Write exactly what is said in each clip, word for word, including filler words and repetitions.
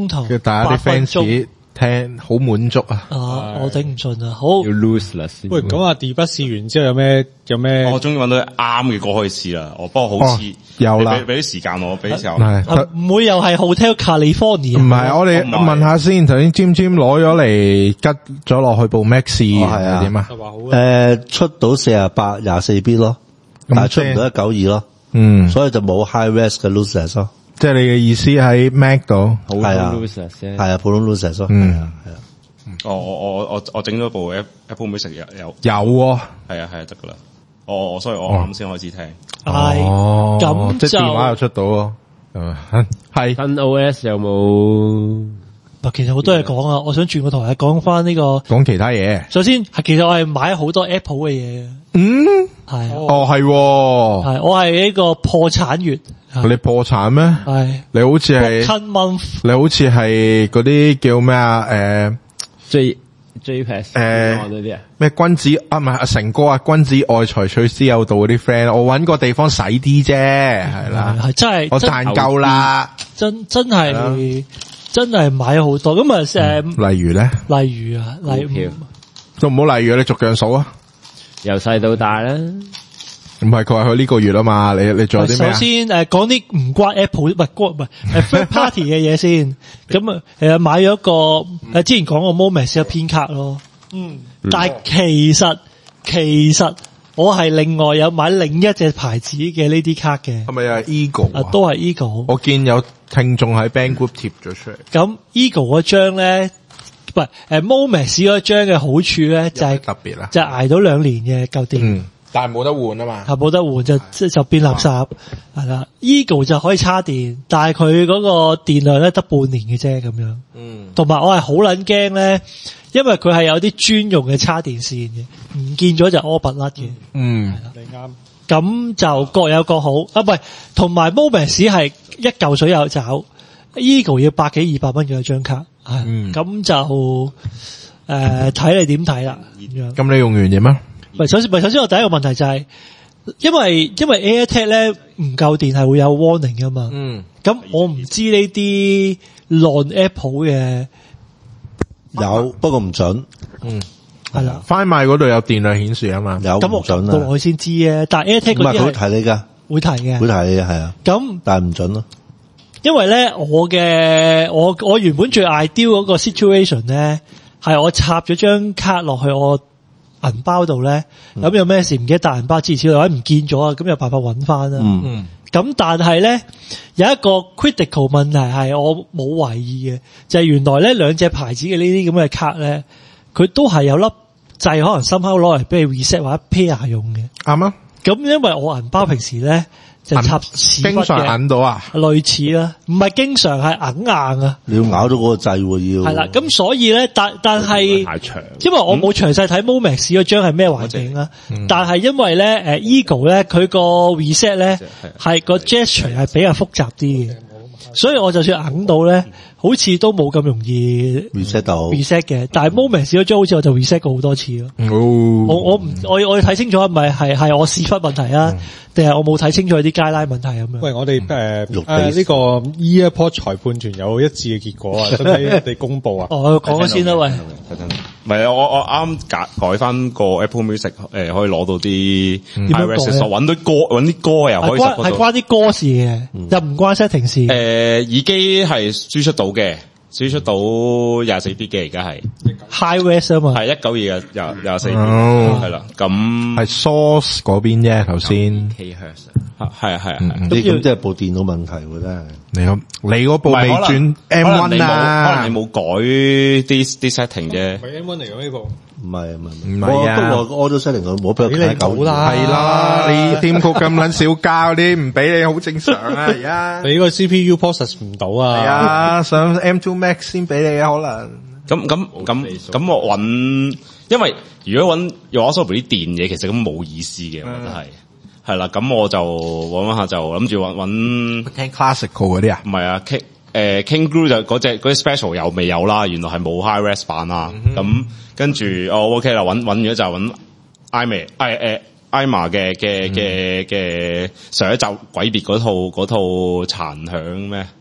鐘頭， 大家啲 fans 聽好滿足啊！ 啊，我頂唔順啊！好， 要 lose 啦先。 喂，咁阿 D 筆試完之後有咩有咩？ 我終於揾到啱嘅歌可以試啦。我不過好似有啦， 俾俾啲時間我，俾啲時候。 係唔會又係 Hotel California？ 唔係，我哋問下先。頭先 Jim Jim 攞咗嚟吉咗落去部 Max 係點啊？ 誒，出到四十八廿四 bit 咯，但係出唔到一九二咯。 嗯， 所以就冇 high res 嘅 lossless 咯。 即係你嘅意思喺 Mac 度， 係啊，係啊，普通 lossless 咯。 嗯， 係啊。 哦，我我我我整咗部 Apple Music 有有有喎， 係啊係啊得噶啦。我我所以我啱先開始聽。 係咁即係電話又出到咯。係新 O S 有冇？ 其實好多嘢講啊，我想轉個台係講翻呢個講其他嘢。 首先係其實我係買好多 Apple 嘅嘢嘅。 嗯， 係哦係， 係我係呢個破產月。 你破產咩？ 係你好似係，你好似係嗰啲叫咩啊？誒 ，J J Pass 誒嗰啲啊？ 咩君子啊？唔係阿成哥啊，君子愛財取之有道嗰啲 friend，我搵個地方使啲啫，係啦， 係真係我賺夠啦， 真真係真係買咗好多咁啊！誒， 例如咧， 例如啊，例如都唔好例如，你逐樣數啊， 由細到大啦。 唔係佢話佢呢個月啊嘛，你你仲有啲咩？ 首先誒講啲唔關 Apple 唔係唔係誒 third party 嘅嘢先，咁啊誒買咗一個誒之前講過 Momex 嘅編卡咯，嗯，但係其實其實我係另外有買另一隻牌子嘅呢啲卡嘅， 係咪啊 Eagle 啊都係 Eagle， 我見有聽眾喺 Band Group 貼咗出嚟。 咁 Eagle 嗰張咧，唔係誒 Momex 嗰張嘅好處咧就係特別啦， 就係捱到兩年嘅夠電。 嗯但係冇得換啊嘛， 係冇得換就即就變垃圾係啦。Eagle 就可以插電，但係佢嗰個電量咧得半年嘅啫咁樣。嗯，同埋我係好撚驚咧，因為佢係有啲專用嘅插電線嘅，唔見咗就屙拔甩嘅。 嗯， 你啱。 咁就各有各好啊，唔係同埋 Momex 係一嚿水有找 ，Eagle 要百幾二百蚊嘅一張卡，係咁、嗯、就誒睇、呃、你點睇啦咁樣。 咁你用完點啊？ 唔首先，唔首先我第一個問題就係、是，因為因為 AirTag 咧唔夠電係會有 warning 噶嘛。嗯。咁我唔知呢啲 non Apple 嘅有，不過唔準。 嗯。係啦。Find My 嗰度有電量顯示啊嘛。 有。咁我撳到落去先知嘅，但係 AirTag 嗰啲係。唔係佢會提你噶。 會提嘅。 會提你嘅係啊。咁。但係唔準咯。 因為咧，我嘅我我原本最 ideal 嗰個 situation 咧，係我插咗張卡落去我銀包度咧，咁、嗯、有咩事唔記得帶銀包之類，或者唔見咗啊，咁有辦法揾翻啦。嗯，咁但係咧有一個 critical 問題係我冇懷疑嘅，就係、是、原來咧兩隻牌子嘅呢啲咁嘅卡咧，佢都係有粒掣可能深口攞嚟俾你 reset 或者 pair 用嘅。啱啊。咁因為我銀包平時咧就插屎忽嘅，經常揞到啊，類似啦，唔係經常係揞硬啊。 你要咬到嗰個掣喎，要。 係啦，咁所以咧，但但係， 太長， 因為我冇詳細睇 Momex 嗰張係咩環境啦、嗯，但係因為咧，誒 Eagle 咧，佢個 reset 咧係個 gesture 係比較複雜啲嘅，所以我就算揞到咧，好似都冇咁容易 reset 到 reset 嘅。但係 Momex 嗰張好似我就 reset 過好多次咯、哦。我我唔我我要睇清楚係咪係係我屎忽問題啊？定、嗯、係我冇睇清楚啲街拉問題咁樣？ 喂，我哋誒誒呢個 EarPod 裁判團有一致嘅結果啊，真係你哋公布啊！ 哦，講咗先啦，喂。 唔係啊，我我啱改改翻個 Apple Music，誒、呃、可以攞到啲 iOS，揾到歌揾啲歌又可以。係關係關啲歌事嘅、嗯，又唔關 setting 事。誒、呃，耳機係輸出到嘅。輸出到廿四 bit 嘅而家係 high res 啊嘛， 係一九二嘅廿廿四 bit 係啦，咁係 source 嗰邊啫頭先 K hertz 係啊係啊， 你咁即係部電腦問題喎真係。 你咁你嗰部未轉 M 一 啊？ 可能你冇改啲啲 setting 啫。 唔係 M 一嚟嘅呢部。 唔係唔係唔係啊！ 不過我都 setting 佢冇俾佢睇夠啦，係啦，你點曲咁撚少交啲唔俾你好正常啊！而家你個 C P U process 唔到啊！ 係啊，上 M 二 Max 先俾你啊，可能咁咁咁咁我揾，因為如果揾用 Asobo 啲電嘢，其實咁冇意思嘅，我覺得係係啦。咁我就揾揾下就諗住揾揾聽 classical 嗰啲啊， 唔係啊 King 誒 King Gru 就嗰隻嗰啲 special 又未有啦，原來係冇 high res 版啊，咁、嗯。跟住哦 OK 啦，揾揾咗就揾 iMac 誒誒 iMac 嘅嘅嘅嘅上一集鬼別嗰套嗰套殘響咩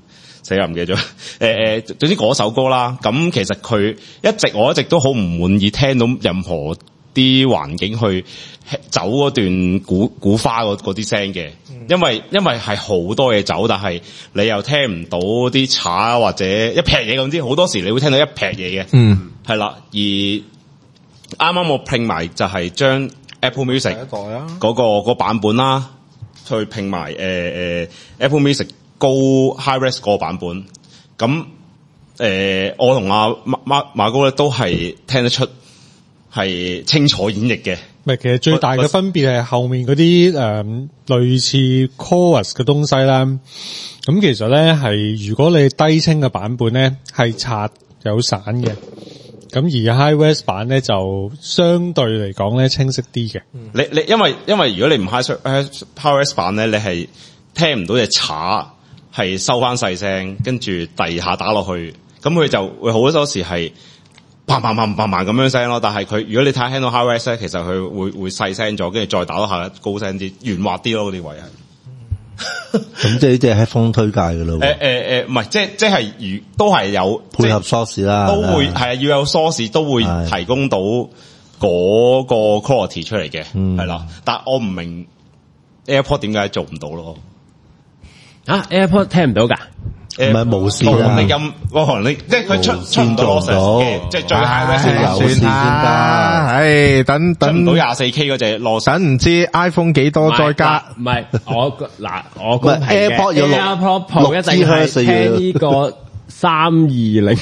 死啦唔記得咗。誒誒，總之嗰首歌啦，咁其實佢一直我一直都好唔滿意聽到任何啲環境去走嗰段古古花嗰嗰啲聲嘅，因為因為係好多嘢走，但係你又聽唔到啲叉或者一劈嘢咁之，好多時你會聽到一劈嘢嘅，嗯，係啦。而啱啱我拼埋就係將 Apple Music 嗰、嗰個、嗰個版本啦，去拼埋誒誒 Apple Music 高 High Res 個版本，咁誒、呃、我同阿馬馬馬高咧都係聽得出。係清楚演繹嘅， 唔係其實最大嘅分別係後面嗰啲誒類似 chorus 嘅東西啦。咁其實咧係如果你低清嘅版本咧係刷有散嘅，咁而 high res 版咧就相對嚟講咧清晰啲嘅。 你你因為因為如果你唔 high high res 版咧，你係聽唔到隻叉係收翻細聲，跟住第二下打落去，咁佢就會好多時係。砰砰砰砰砰咁樣聲咯，但係佢如果你睇聽到 high res 咧，其實佢會會細聲咗，跟住再打多下高聲啲，圓滑啲咯嗰啲位係。 咁即係即係喺風推介㗎咯。誒誒誒，唔係，即係即係如都係有配合 source 啦， 都會係啊，要有 source 都會提供到嗰個 quality 出嚟嘅，係啦。但係我唔明 AirPod 點解做唔到咯？ 啊 ，AirPod 聽唔到㗎？ 唔係無線啊！ 你咁，我你即係佢出出唔到 lossless 嘅，即係最 high res 有線先得。 唉，等等出唔到廿四 K 嗰隻 lossless， 等唔知 iPhone 幾多再加。 唔係我嗱我公平嘅 AirPod 有六 AirPod Pro 一定係聽呢個三二零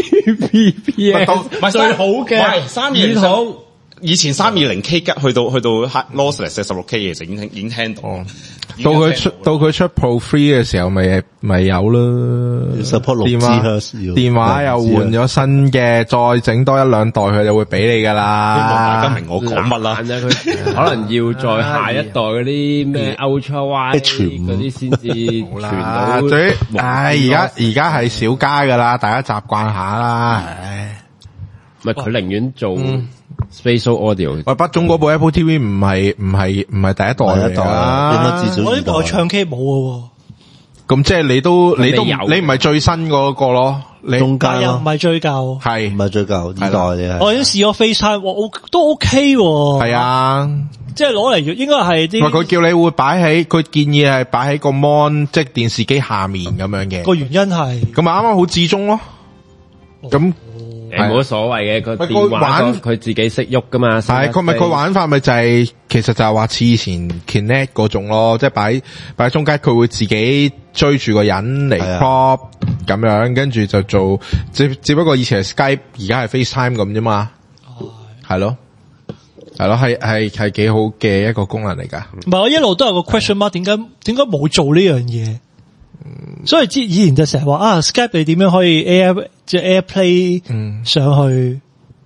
Kbps， 唔係最好嘅三二零好。以前三二零 K 吉去到去到 lossless 嘅十六 K 其實已經聽已經聽到。哦， 到佢出到佢出 Pro Three 嘅時候，咪咪有咯。 support 電話電話又換咗新嘅，再整多一兩代，佢就會俾你噶啦。 希望大家明我講乜啦。 佢可能要再下一代嗰啲咩 Ultra Wide 嗰啲先至傳到。 最唉，而家而家係少加噶啦，大家習慣下啦。唉， 咪佢寧願做。Spatial Audio， 喂，北中嗰部 Apple T V 唔係唔係唔係第一代嚟㗎， 點解至少我呢部唱 K 冇嘅， 咁即係你都你都你唔係最新嗰個咯，你中間又唔係最舊， 係唔係最舊二代嘅？ 我已經試過 FaceTime，我都 OK 喎， 係啊， 即係攞嚟應該係啲。 佢叫你會擺喺，佢建議係擺喺個 mon 即係電視機下面咁樣嘅。 個原因係咁咪啱啱好至中咯，咁。 誒，冇所謂嘅，個電話佢自己識喐噶嘛。 係，佢咪佢玩法咪就係、是，其實就係話似以前 Kinect 嗰種咯，即係擺擺喺中間，佢會自己追住個人嚟 prop 咁樣，跟住就做，只只不過以前係 Skype，而家係 FaceTime 咁啫嘛。係咯，係咯，係係係幾好嘅一個功能嚟噶。 唔係，我一路都有個 question mark，點解點解冇做呢樣嘢？所以之以前就成日話啊 Skype 你點樣可以 Air 即係 AirPlay 上去、嗯、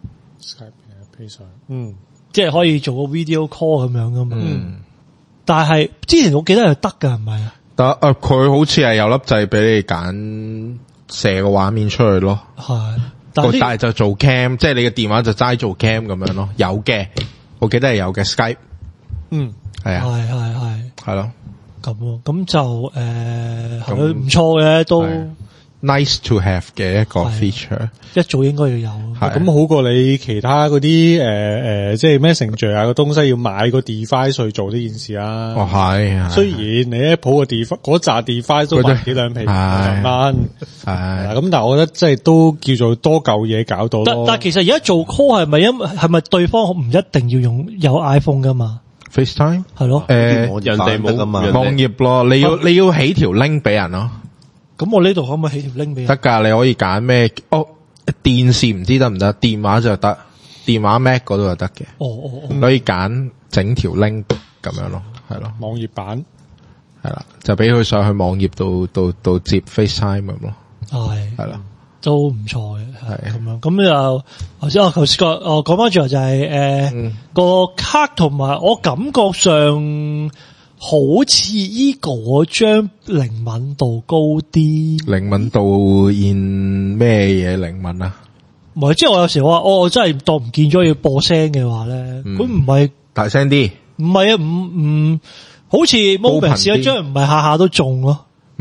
Skype AirPlay 上，嗯， 即係可以做個 video call 咁樣噶嘛。嗯，但係之前我記得係得噶，係咪啊？ 得啊，佢好似係有粒掣俾你揀射個畫面出去咯。係，但係就做 cam， 即係你嘅電話就齋做 cam 咁樣咯。有嘅，我記得係有嘅 Skype。嗯，係啊，係係係，係咯。 咁咯，咁就誒係咯，唔錯嘅都 nice to have 嘅一個 feature， 一早應該要有。 咁好過你其他嗰啲誒誒，即係 Messenger 啊個東西要買個 device 去做呢件事啦。 哦係， 雖然你 Apple 個 device 嗰扎 device 都萬幾兩皮兩蚊，係咁，但係我覺得即係都叫做多嚿嘢搞到咯。 但但其實而家做 call 係咪因係咪對方唔一定要用有 iPhone 噶嘛？ FaceTime 係咯， 誒， 人哋冇噶嘛， 網頁咯，你要你要起條 link 俾人咯。 咁我呢度可唔可以起條 link 俾人？ 得噶，你可以揀咩？哦，電視唔知得唔得？電話就得，電話 Mac 嗰度就得嘅。哦哦哦，可以揀整條 link 咁樣咯，係咯。 網頁版係啦，就俾佢上去網頁度度度接 FaceTime 咁咯。係係啦。 都唔錯嘅，係咁樣。咁就頭先我頭先個，我講翻轉頭就係、是、誒、呃嗯、個卡同埋，我感覺上好似依個張靈敏度高啲。 靈敏度現咩嘢靈敏啊？ 唔係，即係我有時我話，我真係當唔見咗要播聲嘅話咧，佢唔係大聲啲。 唔係啊，唔唔好似 Moment 試一張唔係下下都中咯。 唔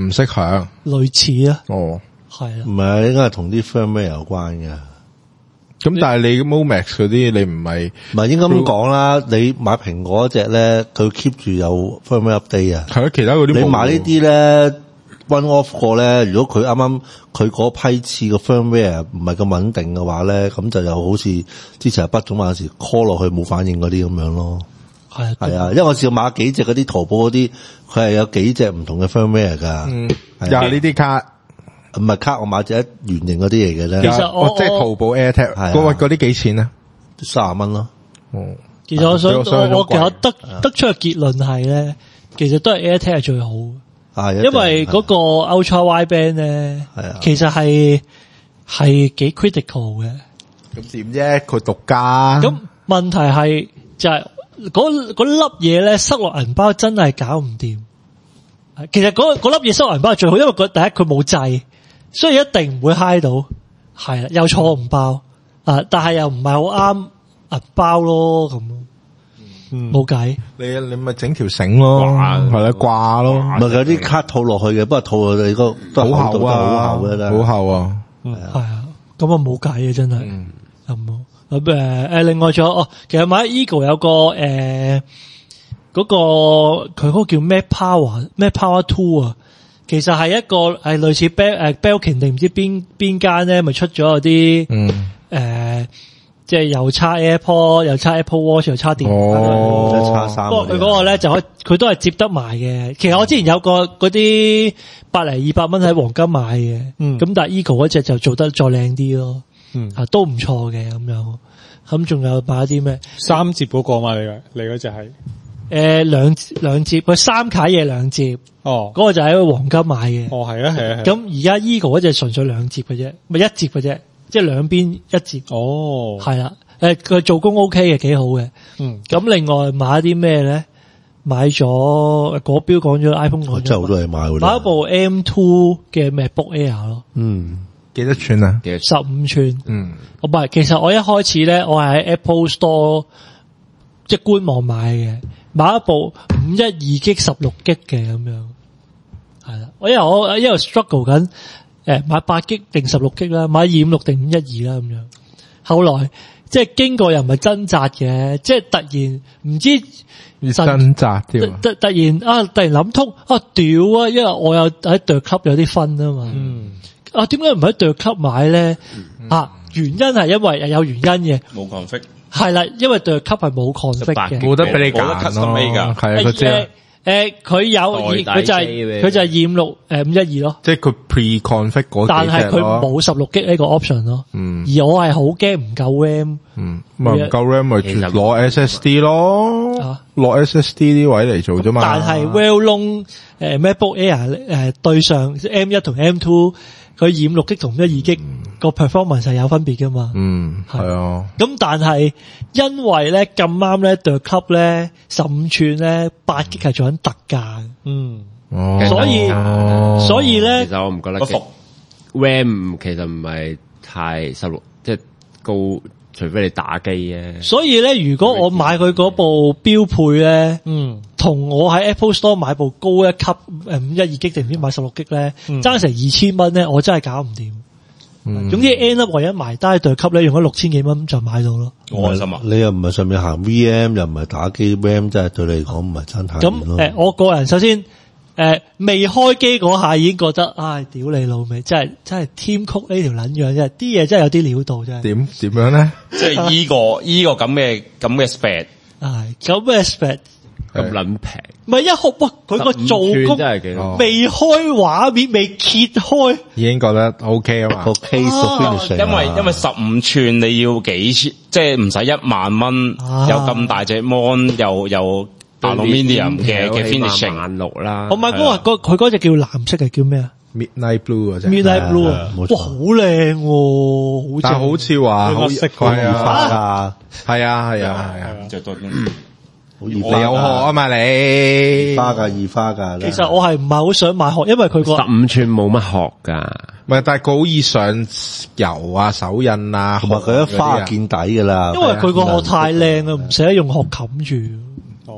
唔識響， 類似啊。 哦， 係啊， 唔係應該係同啲 firmware 有關嘅。 咁但係你 MoMax 嗰啲，你唔係唔係應該咁講啦？你買蘋果嗰隻咧，佢 keep 住有 firmware update 啊。 係咯，其他嗰啲你買呢啲咧 one off 過咧，如果佢啱啱佢嗰批次個 firmware 唔係咁穩定嘅話咧，咁就又好似之前阿畢總有時 call 落去冇反應嗰啲咁樣咯。 係啊， 係啊，因為我試過買幾隻嗰啲淘寶嗰啲，佢係有幾隻唔同嘅 firmware 噶。 嗯，又係呢啲卡。 唔係卡，我買隻圓形嗰啲嚟嘅咧。 其實我即係淘寶 AirTag 嗰嗰啲幾錢啊？ 三十蚊咯。 哦， 其實我想我我其實得得出嘅結論係咧，其實都係 AirTag 係最好。 係， 因為嗰個 Ultra Wideband 咧，其實係係幾 critical 嘅。 咁點啫？佢獨家。 咁問題係就係嗰嗰粒嘢咧，塞落銀包真係搞唔掂。其實嗰嗰粒嘢塞落銀包係最好，因為佢第一佢冇掣。所以一定唔會嗨到，係啦，又錯唔爆啊！但係又唔係好啱銀包咯，咁冇計。 你你咪整條繩咯，係啦掛咯， 咪有啲卡套落去嘅，不過套落你個都好厚啊， 好厚嘅， 好厚啊， 係啊，咁啊冇計嘅真係，咁咁誒誒，另外仲有哦，其實買 Eagle 有個誒嗰、呃那個佢嗰個叫咩 Power 咩 Power Two 啊。其實係一個係類似 Bel 誒 Belkin 定唔知邊邊間咧，咪出咗嗰啲誒，即係又插 AirPod 又插 Apple Watch 又插電話， 哦，插衫。 不過佢嗰個咧就可以，佢都係接得埋嘅。其實我之前有個嗰啲百零二百蚊喺黃金買嘅，咁、嗯、但係 Eagle 嗰隻就做得再靚啲咯，嗯、啊都唔錯嘅咁樣。咁仲有買啲咩？ 三折嗰個嘛，你你嗰隻係？ 誒，兩兩折，佢三卡嘢兩折，哦，嗰個就喺黃金買嘅， 哦係啊係啊， 咁而家 Eagle 嗰隻純粹兩折嘅啫，咪一折嘅啫，即係兩邊一折， 哦， 係啦，誒，佢做工 OK 嘅，幾好嘅，嗯，咁另外買啲咩咧？買咗果標講咗 iPhone 講咗， 真係好多嘢買喎， 買一部 M 二 嘅 MacBook Air 咯， 嗯， 幾多寸啊？ 十五寸， 嗯， 唔係，其實我一開始咧，我係喺 Apple Store 即係官網買嘅。買一部五一二 G 十六 G 嘅咁樣，係啦。我因為我因為 struggle 緊，誒買八 G 定十六 G 啦，買二五六定五一二啦咁樣。後來即係經過又唔係掙扎嘅，即係突然唔知掙扎添。 突突然啊，突然諗通啊，屌啊！因為我有喺 The Club 有啲分啊嘛。嗯。啊，點解唔喺 The Club買咧？嗯、啊，原因係因為有原因嘅。 冇 config。 係啦，因為對級係冇 config 嘅， 冇得俾你揀咯。係啊，佢知啊。 誒，佢有佢就係佢就係二五六誒五一二咯。 即係佢 pre config 嗰幾隻咯。 但係佢冇十六 G 呢個 option 咯。嗯。而我係好驚唔夠 RAM。 嗯。咪唔夠 RAM 咪攞 S S D 咯。攞 S S D 啲位嚟做啫嘛。 但係 Well-known 誒 MacBook Air 誒對上 M 一同 M 二。佢二五六 G 同一二 G 個 performance 係有分別噶嘛？嗯，係啊。咁但係因為咧咁啱咧 The Club 咧十五寸咧八 G 係做緊特價，嗯，哦，所以、哦、所以咧， 其實我唔覺得嘅 RAM 其實唔係太十六，即係高，除非你打機嘅。 所以咧，如果我買佢嗰部標配咧，嗯，同我喺 Apple Store 買部高一級誒五一二 G 定唔知買十六 G 咧，爭成二千蚊咧，我真係搞唔掂。嗯，總之 end up 唯一埋單對級咧，用咗六千幾蚊就買到咯。 開心啊！你又唔係上面行 V M， 又唔係打機 RAM， 真係對你嚟講唔係真太咁誒，我個人首先誒、呃、未開機嗰下已經覺得，唉、哎，屌你老味，真係真係 Tim Cook 呢條撚樣，真係啲嘢真係有啲料到真係。 點點樣咧？ 即係依個依個咁嘅咁嘅 spec， 係咁嘅 spec。 咁撚平， 唔係一盒哇！佢個做工真係幾好， 未開畫面未揭開， 已經覺得 OK 啊嘛。 個 case 因為因為十五寸你要幾千，即係唔使一萬蚊，有咁大隻 mon，又又 aluminium 嘅嘅 finishing 萬六啦。 我買嗰個佢嗰隻叫藍色嘅叫咩啊 ？Midnight Blue 嗰隻 Midnight Blue 啊，哇，好靚喎！ 但係好似話好色係啊， 係啊，係啊，係啊， 着多啲。 你有殼啊嘛你？ 花噶二花噶。 其實我係唔係好想買殼，因為佢個十五寸冇乜殼噶。 唔係，但係佢好易上油啊、手印啊， 同埋佢一花見底噶啦。 因為佢個殼太靚啊，唔捨得用殼冚住。 唔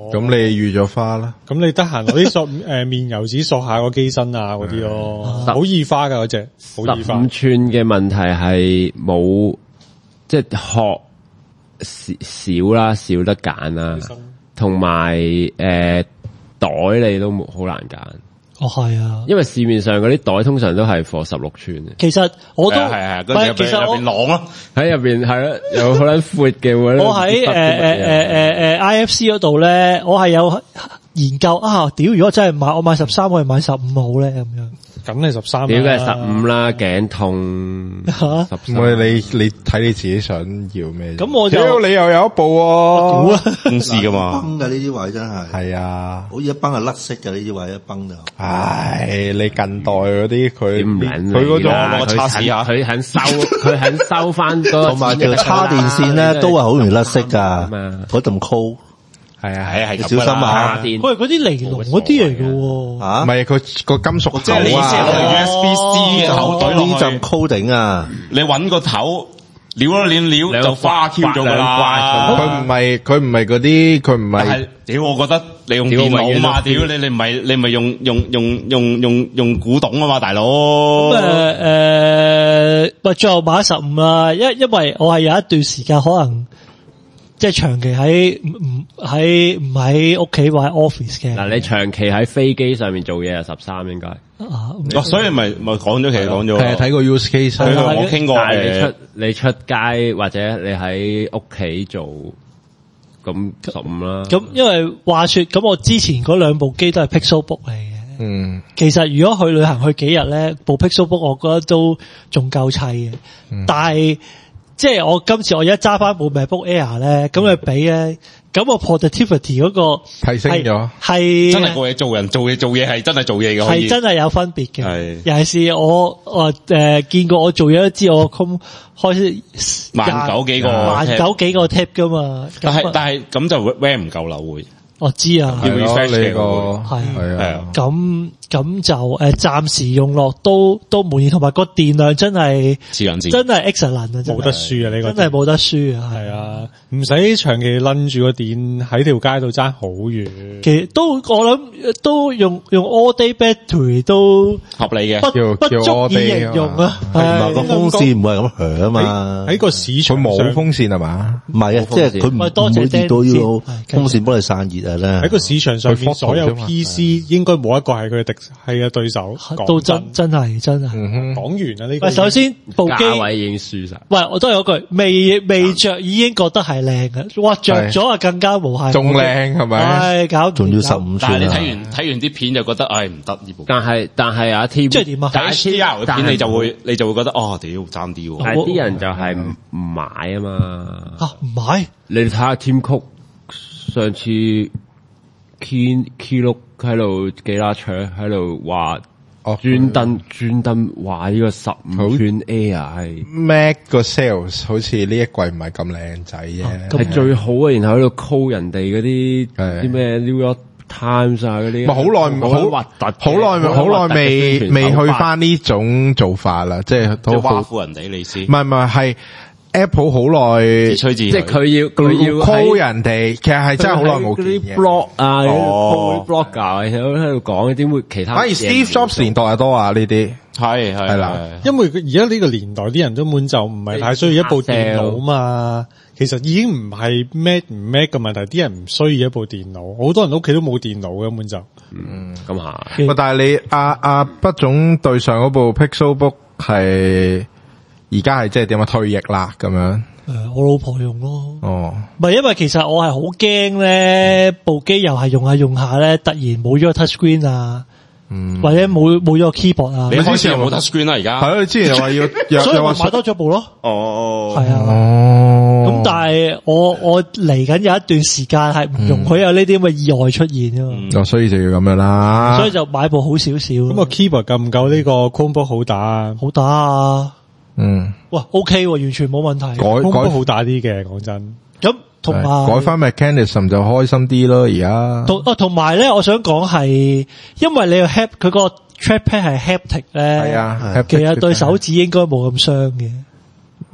哦， 咁你預咗花啦？ 咁你得閒攞啲索誒面油紙索下個機身啊嗰啲咯，好易花噶嗰隻，好易花。 十五寸嘅問題係冇即係殼少少啦，少得揀啦，同埋誒袋你都好難揀。 哦，係啊， 因為市面上嗰啲袋通常都係貨十六寸嘅。 其實我都係係，其實我邊浪咯， 喺入邊係咯，有好撚闊嘅。 我喺誒誒誒誒誒 I F C 嗰度咧，我係有研究啊，屌！如果真係買，我買十三，我係買十五好咧咁樣。 咁你十三， 屌嘅係十五啦，頸痛嚇。 唔係你你睇你自己想要咩？ 咁我就屌你又有一部喎， 屌啊！ 公司噶嘛， 崩嘅呢啲位真係係啊， 好似一崩係甩色嘅呢啲位一崩就。 唉，你近代嗰啲佢點撚佢嗰種我測試下， 佢肯收，佢肯收翻嗰同埋條叉電線咧都係好容易甩色㗎，嗰陣 call。 係啊， 係係小心啊！ 電喂，嗰啲尼龍嗰啲嚟嘅喎， 嚇， 唔係佢個金屬即係你意思係 U S B C 嘅頭懟落呢陣去， coding 啊， 你揾個頭撩一撩撩就花 Q 咗㗎啦。 佢唔係佢唔係嗰啲，佢唔係。 係屌，我覺得你用電腦嘛，屌你你唔係你咪用用用用用用古董啊嘛，大佬。 咁誒誒，喂，最後買十五啦，因因為我係有一段時間可能。即係長期喺唔唔喺唔喺屋企或喺 office 嘅。 嗱，你長期喺飛機上面做嘢係十三應該。 啊， 哦，所以咪咪講咗，其實講咗。 係睇個 use case， 係我傾過。 但係你出你出街或者你喺屋企做，咁十五啦。 咁因為話說，咁我之前嗰兩部機都係 Pixelbook 嚟嘅。 嗯。 其實如果去旅行去幾日咧，部 Pixelbook 我覺得都仲夠砌嘅。 嗯、 但係即係我今次我而家揸翻部 MacBook Air 咧，咁佢比咧，咁我 productivity 嗰個提升咗， 係真係個嘢做人做嘢做嘢係真係做嘢嘅， 係真係有分別嘅。 係尤其是我我誒、呃、見過我做嘢都知我 com 開始萬九幾個萬九幾個 tab 噶嘛。 但係但係咁就 RAM 唔夠流會。 我知啊， 要 refresh 呢個係係啊， 咁咁就誒暫時用落都都滿意，同埋個電量真係真係 excellent 啊， 冇得輸啊！呢個真係冇得輸啊， 係啊，唔使長期擸住個電喺條街度爭好遠。 其實都我諗都用用 all day battery 都合理嘅， 不不足以形容啊。 係個風扇唔係咁響啊嘛， 喺個市場佢冇風扇係嘛？ 唔係啊，即係佢唔會熱到要風扇幫你散熱啊咧。 喺個市場上面，所有 P C 應該冇一個係佢嘅敵係嘅對手。 都真真係真係。 講完啦呢個。 喂，首先部機價位已經輸晒。 喂，我都係嗰句，未未着已經覺得係靚嘅，哇着咗啊更加無限。 仲靚係咪？ 唉，搞仲要十五寸。 但係你睇完睇完啲片就覺得，唉唔得呢部。 但係但係阿 T 即係點啊？ 但係 H D R 嘅片你就會你就會覺得，哦屌爭啲喎。 但係啲人就係唔唔買啊嘛。 啊唔買？ 你睇下 Tim Cook 上次。Key Keylook 喺度幾拉扯喺度話，專登專登話呢個十五寸 Air 係 Mac 個 sales 好似呢一季唔係咁靚仔啫， 係最好啊！然後喺度 call 人哋嗰啲啲咩 New York Times 啊嗰啲， 好耐好核突， 好耐好耐未未去翻呢種做法啦，即係都挖苦人哋你先， 唔係唔係係。Apple 好耐， 自吹自即係佢要佢要 call 人哋，其實係真係好耐冇見嘅。 啲 blog 啊，啲 blogger 喺度喺度講點會其他。 反而 Steve Jobs 年代又多啊呢啲， 係係係啦。 因為而家呢個年代啲人根本就唔係太需要一部電腦嘛。其實已經唔係 Mac 唔 Mac 嘅問題，啲人唔需要一部電腦。好多人屋企都冇電腦根本就。 嗯，咁係。 喂，但係你阿阿畢總對上嗰部 Pixelbook 係。而家係即係點樣退役啦咁樣？ 誒，我老婆用咯。 哦， 唔係，因為其實我係好驚咧，部機又係用下用下咧，突然冇咗個 touch screen 啊，嗯，或者冇冇咗個 keyboard 啊。 你之前有冇 touch screen 啦？而家係咯，你之前又話要， 所以我買多咗部咯。 哦， 係啊。 哦， 咁但係我我嚟緊有一段時間係唔容許有呢啲咁嘅意外出現啊嘛。 哦，所以就要咁樣啦。 所以就買部好少少。咁個 keyboard 夠唔夠呢個 Chromebook 好打？ 好打啊！ 嗯， 哇 ，OK， 完全冇問題。 改改好打啲嘅，講真。 咁同埋改翻 mechanism 就開心啲咯，而家。 同啊，同埋咧，我想講係，因為你個 hap 佢個 trackpad 係 haptic 咧， 係啊， 其實對手指應該冇咁傷嘅。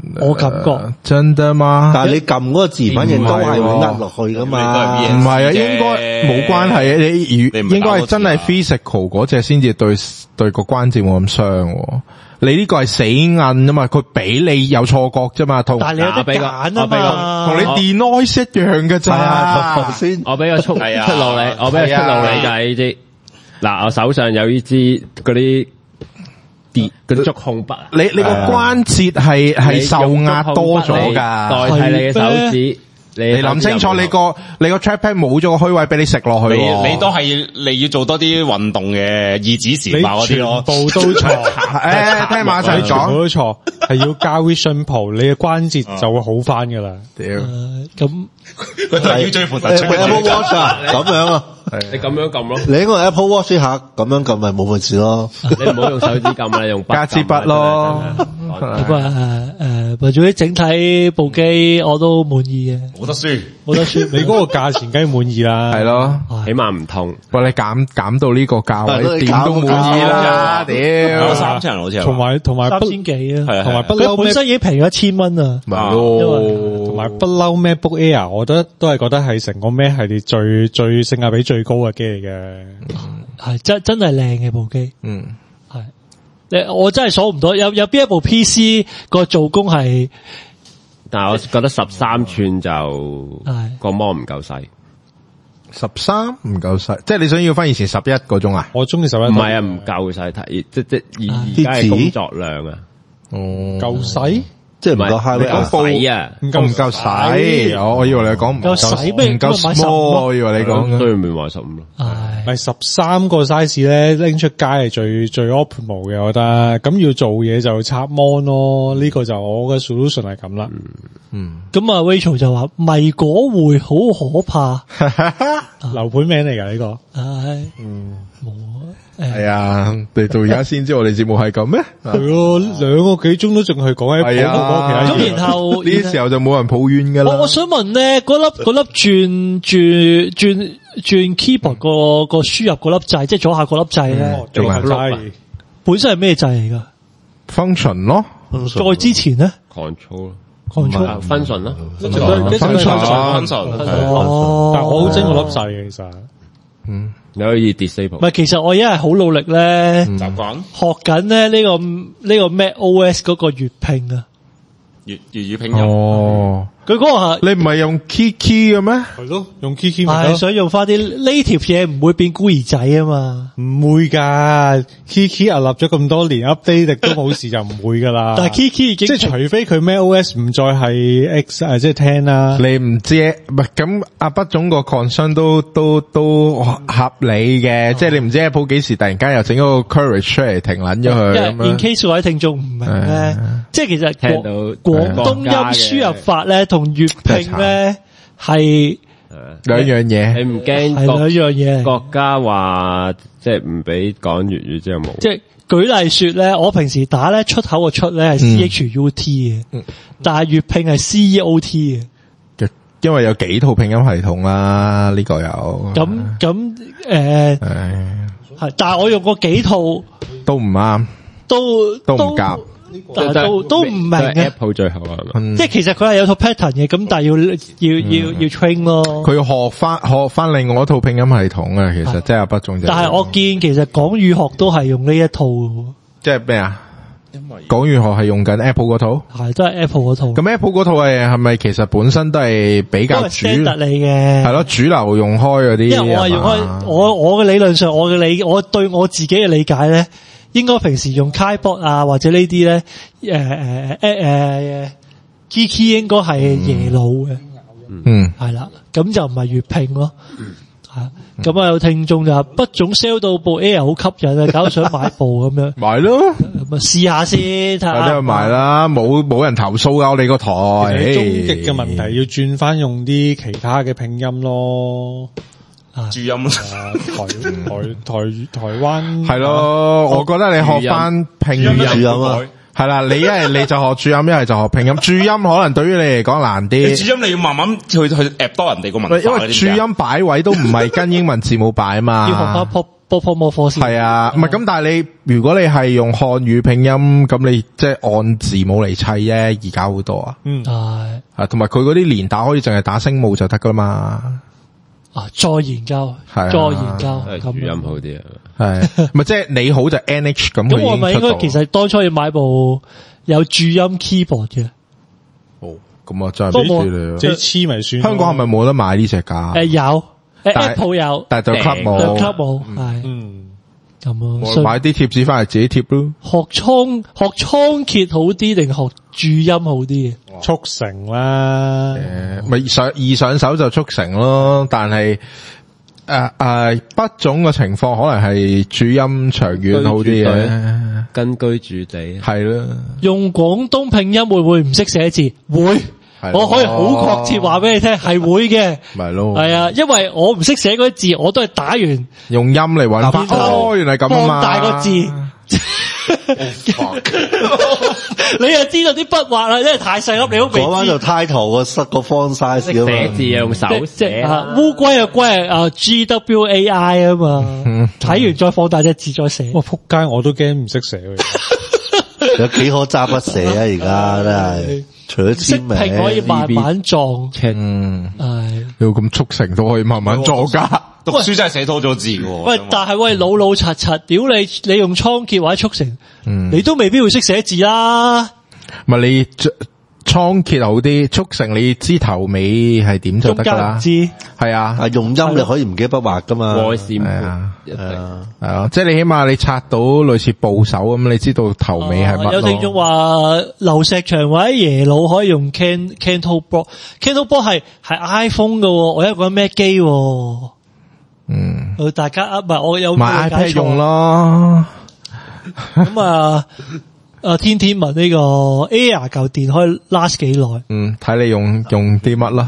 我感覺真的嗎？ 但係你撳嗰個自然反應都係會呃落去噶嘛？ 唔係啊，應該冇關係啊。你如應該係真係 physical 嗰隻先至對對個關節冇咁傷。你呢個係死硬啊嘛，佢俾你有錯覺啫嘛，同但係你有得揀啊嘛， 同你 denoise 一樣嘅咋。 頭先我俾個出出路你，我俾個出路你就係呢啲。嗱，我手上有呢支嗰啲跌嗰啲觸控筆， 你你個關節係係受壓多咗噶， 代替你嘅手指。 你諗清楚，你個你個 trackpad 冇咗個虛位俾你食落去， 你你都係你要做多啲運動嘅，二指時嘛嗰啲咯， 全部都錯。 誒，聽馬仔講， 全部都錯，係要加 Vision Pro，你嘅關節就會好翻噶啦。 屌， 咁佢都係腰椎盤突出嘅 Apple Watch 啊，咁樣啊。 你咁樣撳咯， 你應該 Apple Watch 下咁樣撳咪冇問題咯。 你唔好用手指撳啊，你用加支筆咯。 咁啊誒，為咗啲整體部機我都滿意嘅， 冇得輸， 冇得輸。 你嗰個價錢梗係滿意啦， 係咯， 起碼唔痛。 喂，你減減到呢個價位，點都滿意啦。屌， 三千人好似， 同埋同埋三千幾啊， 同埋不佢嬲本身已經平咗一千蚊啊。 咪咯， 同埋不嬲 MacBook Air，我覺得都係覺得係成個 Mac 系列最最性價比最高嘅機嚟嘅。 係真真係靚嘅部機， 嗯， 係，你我真係數唔到有有邊一部 P C 個做工係， 但係我覺得十三寸就個芒唔夠細， 十三唔夠細，即係你想要翻以前十一嗰種啊？ 我中意十一， 唔係啊，唔夠細睇，即即而而家嘅工作量啊， 哦， 夠細。 即係唔夠 high 夠細啊， 唔夠唔夠細，我我以為你講唔夠細咩？ 唔夠 small，我以為你講， 所以咪話十五咯。 係咪十三個 size 咧拎出街係最最 optimal 嘅，我覺得。咁要做嘢就插 mon 咯，呢個就我嘅 solution 係咁啦。 嗯， 咁啊 Rachel 就話迷果會好可怕， 樓盤名嚟㗎呢個。 唉，嗯，冇係啊，你到而家先知我哋節目係咁咩？ 係咯，兩個幾鐘都仲係講喺係啊， 咁然後呢啲時候就冇人抱怨噶啦。 我我想問咧，嗰粒嗰粒轉轉轉轉 keyboard 個個輸入嗰粒掣，即係左下嗰粒掣咧， 做咩掣？ 本身係咩掣嚟噶 ？function 咯， 再之前咧 control 咯 ，control function 咯 ，function，function， 哦， 但係我好憎嗰粒掣嘅，其實， 嗯。 你可以 disable。 唔係，其實我而家係好努力咧， 習慣學緊咧呢個呢個 Mac O S 嗰個粵拼啊， 粵粵語拼音。 哦， 佢嗰個係你唔係用 key key 嘅咩？ 係咯，用 key key 咪係想用翻啲 native 嘢，唔會變孤兒仔啊嘛。 唔會㗎 ，key key 啊立咗咁多年 update 都冇事就唔會㗎啦。 但係 key key 已經即係除非佢 Mac O S 唔再係 X 誒，即係ten啦。 你唔知唔係咁，阿畢總個 concern 都都都合理嘅，即係你唔知 Apple 幾時突然間又整嗰個 Courage 出嚟停撚咗佢咁樣。 in case 各位聽眾唔明咧，即係其實聽到廣東音輸入法咧同粵拼咧係兩樣嘢， 你唔驚係兩樣嘢。 國家話即係唔俾講粵語之後冇。 即係舉例說咧，我平時打咧出口個出咧係 C H U T 嘅， 嗯、 但係粵拼係 C E O T 嘅。 因為有幾套拼音系統啦，呢、這個有。 咁咁誒，係，但係我用過幾套都唔啱， 都都唔夾。 但係都都唔明嘅 Apple 最後係嘛？ 嗯、 即係其實佢係有套 pattern 嘅，咁但係要要要要 train 咯。 佢要學翻學翻另外一套拼音系統啊，其實即係不中。 但係我見其實港語學都係用呢一套嘅。 即係咩啊？港語學係用緊 Apple 嗰套， 係都係 Apple 嗰套。 咁 Apple 嗰套係係咪其實本身都係比較主流嚟嘅？ 係咯，主流用開嗰啲。 因為我係用開我我嘅理論上，我嘅理我對我自己嘅理解咧。應該平時用 Keyboard 啊或者呢啲咧，誒誒誒誒 key key 應該係耶魯嘅， 嗯， 係啦，咁就唔係粵拼咯，係，咁啊有聽眾就話不總 sell 到部 Air 好吸引啊，搞到想買部咁樣， 買咯， 咁啊試下先，睇下， 都係買啦，冇冇人投訴噶我哋個台， 終極嘅問題要轉翻用啲其他嘅拼音咯。 注音啊，台台台台灣係咯，我覺得你學翻拼音注音啊， 係啦，你一係你就學注音，一係就學拼音。注音可能對於你嚟講難啲。 注音你要慢慢去去 app 多人哋個文化， 因為注音擺位都唔係跟英文字母擺啊嘛。 要學翻 pop 波摩科斯。 係啊，唔係咁，但係你如果你係用漢語拼音，咁你即係按字母嚟砌啫，易搞好多啊。 嗯， 係啊，同埋佢嗰啲連打可以淨係打聲母就得噶啦嘛。 啊，再研究， 係啊再研究係咁語音好啲啊。 係，咪即係你好就 N H 咁，佢咁我咪應該其實當初要買部有注音 keyboard 嘅。 哦，咁啊真係唔知你即係黐咪算。 香港係咪冇得買呢隻㗎？ 誒有但係 ，Apple 有， 但係就 club 冇對 club 冇，係嗯， 咁咯。 我買啲貼紙翻嚟自己貼咯。 學倉學倉頡好啲定學注音好啲嘅？ 速成啦， 誒，咪上易上手就速成咯，但係誒誒，不種嘅情況可能係注音長遠好啲嘅， 根居住地係啦。 用廣東拼音會唔會唔識寫字？會，我可以好確切話俾你聽，係會嘅。 咪咯， 係啊，因為我唔識寫嗰啲字，我都係打完用音嚟搵翻。哦，原來咁啊嘛， 放大個字。你又知道啲筆畫啦，因為太細粒，你都未知。 嗰班就 title 個塞個 font size 咁寫字用手寫啊，烏龜啊龜啊 G W A I 啊嘛，睇完再放大隻字再寫。 哇！撲街我都驚唔識寫喎， 有幾可揸筆寫啊！而家真係，除咗識簽名， 拼可以慢慢撞， 嗯， 係。 要咁速成都可以慢慢作噶。 讀書真係寫多咗字喎。 喂，但係喂老老柒柒，屌你！你用倉頡或者速成， 嗯， 你都未必會識寫字啦。 咪你倉頡好啲，速成你知頭尾係點就得噶啦。 中間唔知係啊， 啊用音你可以唔記得筆畫噶嘛？ 外線係啊， 一定係啊，即係你起碼你刷到類似部首咁，你知道頭尾係乜有聽眾咯。 話劉石祥或者耶魯可以用 Can Canto Block，Canto Block 係係 iPhone 嘅，我一個人咩機？ 嗯， 誒，大家啊，唔係我有買理解 iPad 錯用咯。 咁啊，啊天天問呢個 Air 嚿電可以 last 幾耐？ 嗯，睇你用用啲乜啦。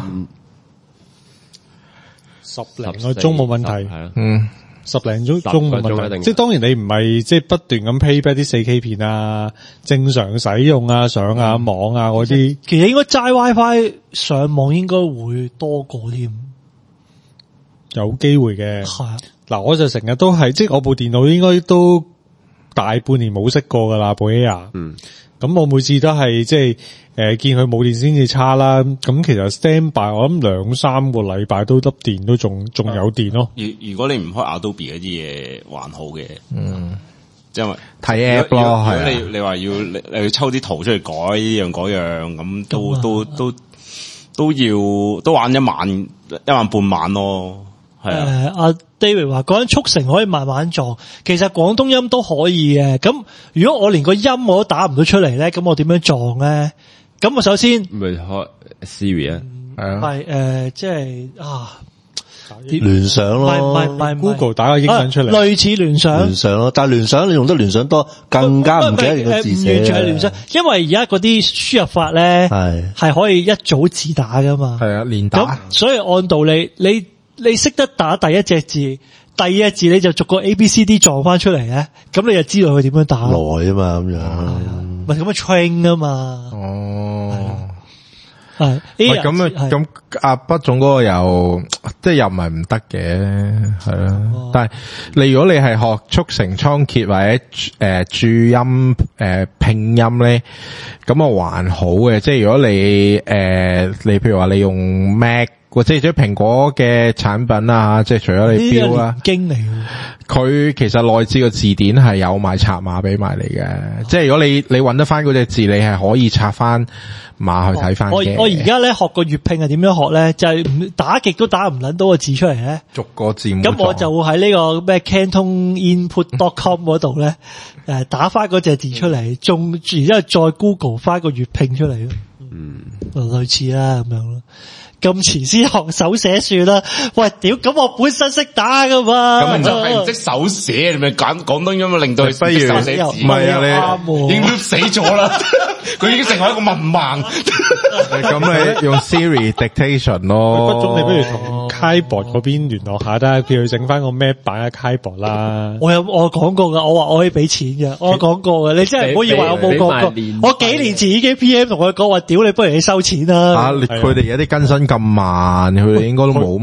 十零個鐘冇問題， 係咯。 嗯， 十零鐘鐘冇十個鐘一問題。 定即係當然你唔係即係不斷咁 playback 啲四 K 片啊，正常使用啊、相啊、網啊嗰啲， 其實應該齋 WiFi 上網應該會多過添。 有機會嘅。 係啊， 嗱，我就成日都係，即係我部電腦應該都大半年冇熄過噶啦，部 Air。 嗯， 咁我每次都係即係誒、呃、見佢冇電先至叉啦。咁其實 standby 我諗兩三個禮拜都粒電都仲仲有電咯。 如如果你唔開 Adobe 嗰啲嘢，還好嘅。 嗯， 因為睇 app 咯，係啊。 如果你你話要你你要抽啲圖出嚟改呢樣嗰樣，咁都都都都要都玩一晚一晚半晚咯。係啊， 誒，阿 David 話嗰陣速成可以慢慢撞，其實廣東音都可以嘅。咁如果我連個音我都打唔到出嚟咧，咁我點樣撞咧？咁我首先咪開 Siri 啊， 係啊， 係誒，即係啊， 聯想唔係唔係咯唔係 Google 打個英文出嚟， 啊類似聯想聯。想咯，但係聯想你用得聯想多，更加唔記得個字唔寫完全係聯想，因為而家嗰啲輸入法咧係係可以一組字打噶嘛。 係啊，連咁打。 所以按道理，你你識得打第一隻字，第二隻字你就逐個 A B C D 撞翻出嚟咧，咁你就知道佢點樣打。 耐啊嘛咁樣。 咪咁樣 train 啊嘛。 哦。 係喂，咁啊，咁阿北總嗰個又即係又唔係唔得嘅，係啦。但係你如果你係學速成倉頡或者誒注音誒拼音咧，咁啊還好嘅。即係如果你誒你譬如話你用 Mac 或者即係蘋果嘅產品啊，即係除咗你標啦， 經嚟嘅。 佢其實內置個字典係有埋插碼俾埋你嘅。即係如果你你揾得翻嗰隻字，你係可以插翻碼去睇翻嘅。 我我而家咧學個粵拼係點樣學咧？就係唔打極都打唔捻到個字出嚟咧。 逐個字母。 咁我就會喺呢個咩 Canton Input dot com 嗰度咧，誒打翻嗰隻字出嚟，仲然之後再 Google 翻個粵拼出嚟咯。嗯，類似啦咁樣咯。咁遲先學手寫算啦，喂，屌，咁我本身識打噶嘛， 咁就係唔識手寫，你咪講廣東音咪令到佢識手寫字， 唔係啊， 你已經死咗啦，佢已經成為一個文盲。 咁你用 Siri dictation 咯， 不中你不如同 Keyboard 嗰邊聯絡下啦，叫佢整翻個 Mac 版嘅 Keyboard 啦。 我有我講過噶，我話我可以俾錢嘅，我講過嘅，你真係唔好以為我冇講過，我幾年前已經 P M 同佢講話，屌你不如你收錢啦。 啊，佢哋有啲更新咁慢，佢哋應該都冇乜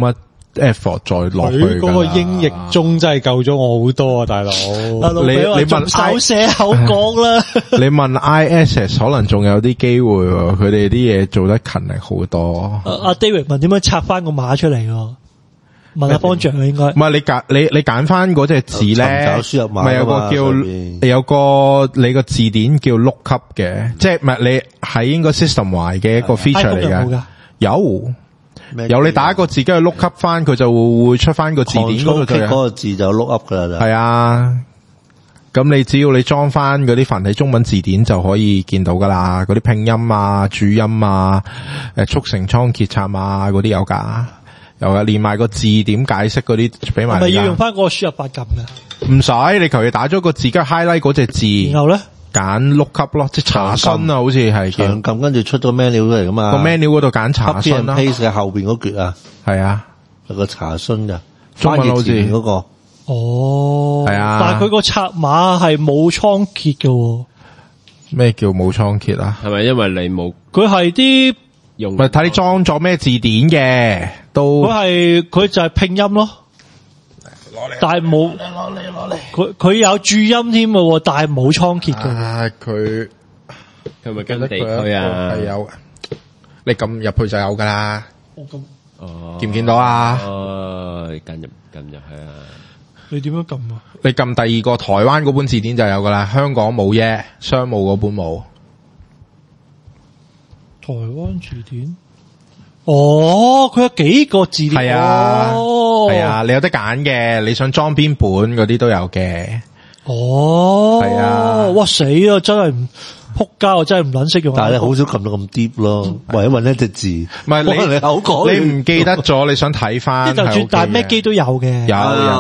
effort 再落去。 佢嗰個英譯中真係救咗我好多啊，大佬！ 你你問手寫口講啦， 你問 I S S 可能仲有啲機會，佢哋啲嘢做得勤力好多。 阿 David 問點樣拆翻個碼出嚟？問下方丈應該。唔係你揀你你揀翻嗰隻字咧， 輸入碼咪有個叫有個你個字典叫 look up 嘅，即係唔係你喺應該 system wide 嘅一個 feature 嚟嘅。有有你打一個字跟住 look up 翻，佢就會出翻個字典嗰度嘅。 嗰個字就 look up 噶啦。 係啊，咁你只要你裝翻嗰啲繁體中文字典就可以見到噶啦，嗰啲拼音啊、注音啊、誒速成倉頡插碼嗰啲有噶。有啊，連埋個字點解釋嗰啲俾埋。係咪要用翻嗰個輸入法撳嘅？ 唔使，你求其打咗個字，跟住 highlight 嗰隻字， 然後咧揀 look up 咯，即係查詢啊，好似係長撳，跟住出咗 menu 出嚟噶嘛。 個 menu 嗰度揀查詢啦。 paste 嘅後邊嗰橛啊， 係啊， 有個查詢噶， 中文好似嗰個。 哦， 係啊， 但係佢個插碼係冇倉頡嘅。 咩叫冇倉頡啊？ 係咪因為你冇？ 佢係啲。 用咪睇你裝咗咩字典嘅，都佢係佢就係拼音咯，但係冇攞嚟攞嚟，佢佢有注音添嘅，但係冇倉頡嘅。 啊，佢係咪跟地區啊？ 係有，你撳入去就有噶啦。 我咁哦， 見唔見到啊？ 哦，你撳入撳入去啊？ 你點樣撳啊？ 你撳第二個台灣嗰本字典就有噶啦，香港冇啫，商務嗰本冇。 台灣字典，哦，佢有幾個字典， 係啊，係啊， 哦， 你有得揀嘅，你想裝邊本嗰啲都有嘅。 哦， 係啊， 哇死啊，真係唔仆街，我真係唔撚識用。 但係你好少撳到咁 deep 咯，為咗搵一隻字， 唔係你你口講， 你唔記得咗，你想睇翻， 即係就算但係咩機都有嘅， 有有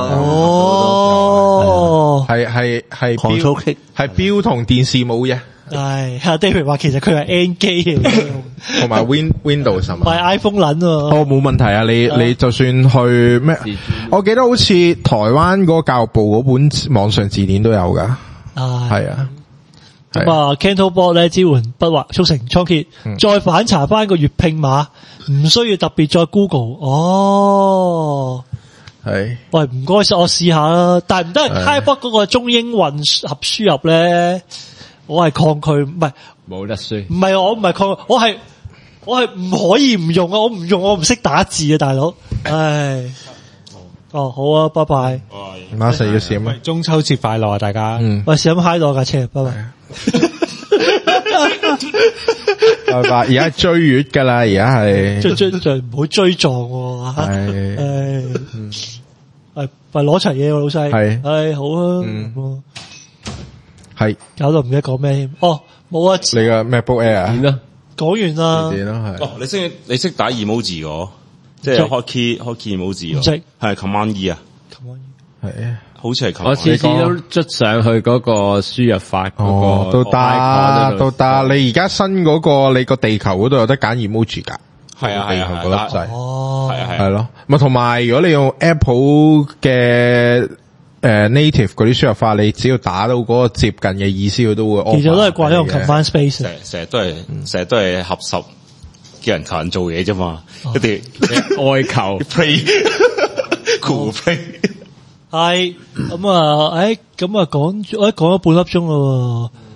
哦， 係係係 ，control kick 係標同電視冇嘅。 唉，阿 David 話其實佢係 N 機嚟嘅， 同埋 Win Windows 係嘛？ 買 iPhone 撚啊！ 哦，冇問題啊！你你就算去咩？我記得好似台灣嗰個教育部嗰本網上字典都有噶。係啊。 咁啊 ，Cantobot 咧支援筆畫、速成、倉頡，再反查翻個粵拼碼，唔需要特別再 Google。哦， 係。 喂，唔該晒，我試下啦。但係唔得，Cantobot 嗰個中英混合輸入咧。我係抗拒，唔係冇得輸， 唔係我唔係抗拒，我係我係唔可以唔用啊！我唔用，我唔識打字啊，大佬。唉，哦好啊，拜拜。 馬上要閃啊！ 中秋節快樂啊，大家。 嗯， 喂，閃嗨到架車，拜拜。 拜拜。而家追月噶啦，而家係追追追，唔好追撞喎。係，唉，係咪攞齊嘢喎，老細？係，唉，好啊。嗯。 係搞到唔記得講咩添？哦，冇啊！ 你個 MacBook Air 點啊？ 講完啦。 點咯係？ 哦，你識你識打 emoji 嘅，即係 hotkey hotkey emoji 唔識係 Command E 啊 ，Command E 係啊， 好似係 Command E。 我次次都捽上去嗰個輸入法嗰個都得都得。你而家新嗰個你個地球嗰度有得揀 emoji 噶？ 係啊係啊，嗰粒掣。 哦， 係啊係。 係咯，咪同埋如果你用 Apple 嘅。誒、uh, ，native 嗰啲輸入法，你只要打到嗰個接近嘅意思，佢都會。 其實都係掛咗用 command space， 成成日都係，成日都係合十，叫人求人做嘢啫嘛，一啲愛求 play，cool play。 係咁啊，誒，咁啊講，誒講咗半粒鐘咯。